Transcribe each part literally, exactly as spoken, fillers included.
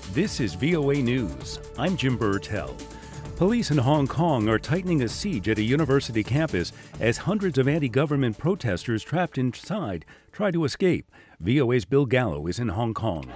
This is V O A News. I'm Jim Burtell. Police in Hong Kong are tightening a siege at a university campus as hundreds of anti-government protesters trapped inside try to escape. V O A's Bill Gallo is in Hong Kong.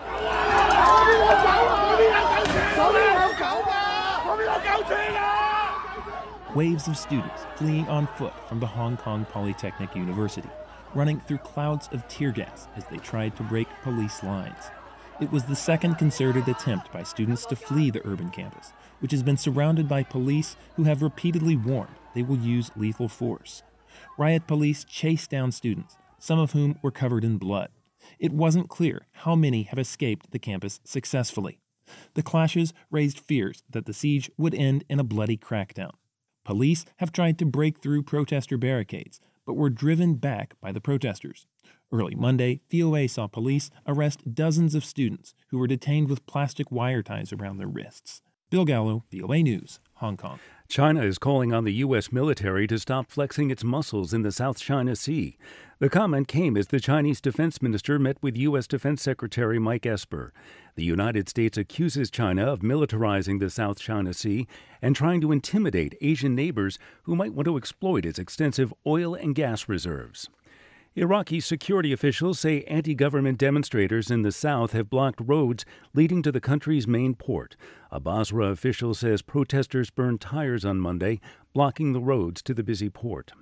Waves of students fleeing on foot from the Hong Kong Polytechnic University, running through clouds of tear gas as they tried to break police lines. It was the second concerted attempt by students to flee the urban campus, which has been surrounded by police who have repeatedly warned they will use lethal force. Riot police chased down students, some of whom were covered in blood. It wasn't clear how many have escaped the campus successfully. The clashes raised fears that the siege would end in a bloody crackdown. Police have tried to break through protester barricades, but were driven back by the protesters. Early Monday, V O A saw police arrest dozens of students who were detained with plastic wire ties around their wrists. Bill Gallo, V O A News, Hong Kong. China is calling on the U S military to stop flexing its muscles in the South China Sea. The comment came as the Chinese defense minister met with U S Defense Secretary Mike Esper. The United States accuses China of militarizing the South China Sea and trying to intimidate Asian neighbors who might want to exploit its extensive oil and gas reserves. Iraqi security officials say anti-government demonstrators in the south have blocked roads leading to the country's main port. A Basra official says protesters burned tires on Monday, blocking the roads to the busy port.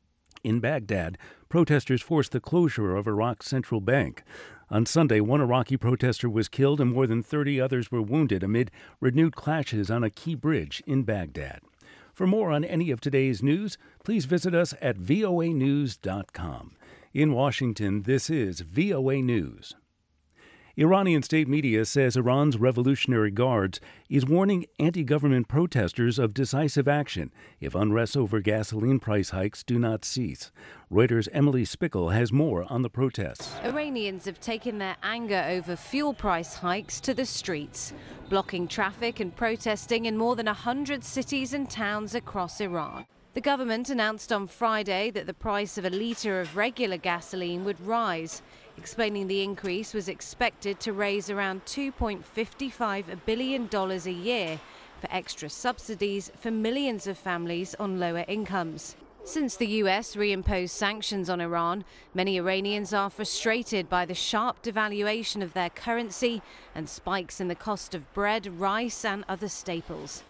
In Baghdad, protesters forced the closure of Iraq's central bank. On Sunday, one Iraqi protester was killed and more than thirty others were wounded amid renewed clashes on a key bridge in Baghdad. For more on any of today's news, please visit us at V O A news dot com. In Washington, this is V O A News. Iranian state media says Iran's Revolutionary Guards is warning anti-government protesters of decisive action if unrest over gasoline price hikes do not cease. Reuters' Emily Spickle has more on the protests. Iranians have taken their anger over fuel price hikes to the streets, blocking traffic and protesting in more than one hundred cities and towns across Iran. The government announced on Friday that the price of a litre of regular gasoline would rise, explaining the increase was expected to raise around two point five five billion dollars a year for extra subsidies for millions of families on lower incomes. Since the U S reimposed sanctions on Iran, many Iranians are frustrated by the sharp devaluation of their currency and spikes in the cost of bread, rice and other staples.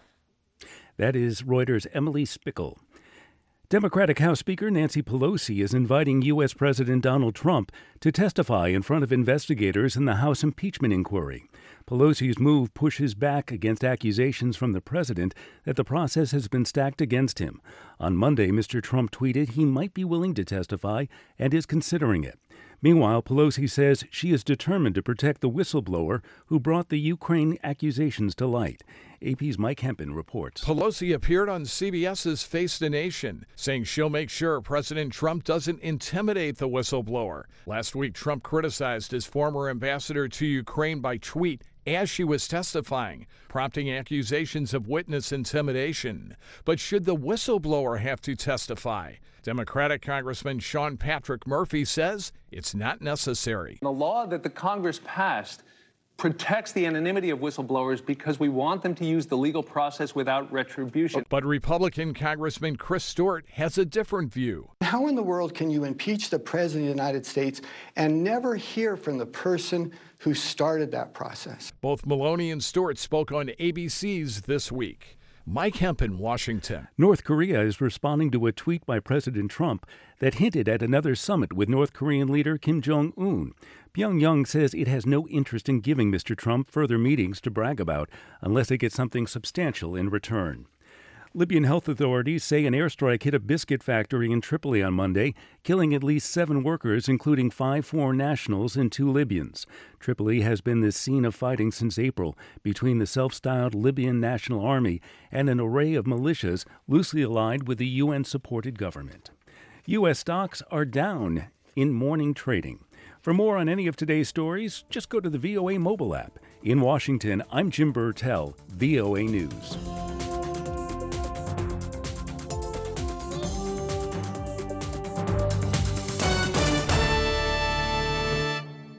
That is Reuters' Emily Spickle. Democratic House Speaker Nancy Pelosi is inviting U S. President Donald Trump to testify in front of investigators in the House impeachment inquiry. Pelosi's move pushes back against accusations from the president that the process has been stacked against him. On Monday, Mister Trump tweeted he might be willing to testify and is considering it. Meanwhile, Pelosi says she is determined to protect the whistleblower who brought the Ukraine accusations to light. A P's Mike Hempen reports. Pelosi appeared on C B S's Face the Nation, saying she'll make sure President Trump doesn't intimidate the whistleblower. Last week, Trump criticized his former ambassador to Ukraine by tweet as she was testifying, prompting accusations of witness intimidation. But should the whistleblower have to testify? Democratic Congressman Sean Patrick Murphy says it's not necessary. The law that the Congress passed protects the anonymity of whistleblowers because we want them to use the legal process without retribution. But Republican Congressman Chris Stewart has a different view. How in the world can you impeach the President of the United States and never hear from the person who started that process? Both Maloney and Stewart spoke on A B C's This Week. Mike Hempen, Washington. North Korea is responding to a tweet by President Trump that hinted at another summit with North Korean leader Kim Jong-un. Pyongyang says it has no interest in giving Mister Trump further meetings to brag about unless it gets something substantial in return. Libyan health authorities say an airstrike hit a biscuit factory in Tripoli on Monday, killing at least seven workers, including five foreign nationals and two Libyans. Tripoli has been the scene of fighting since April between the self-styled Libyan National Army and an array of militias loosely allied with the U N-supported government. U S stocks are down in morning trading. For more on any of today's stories, just go to the V O A mobile app. In Washington, I'm Jim Burtell, V O A News.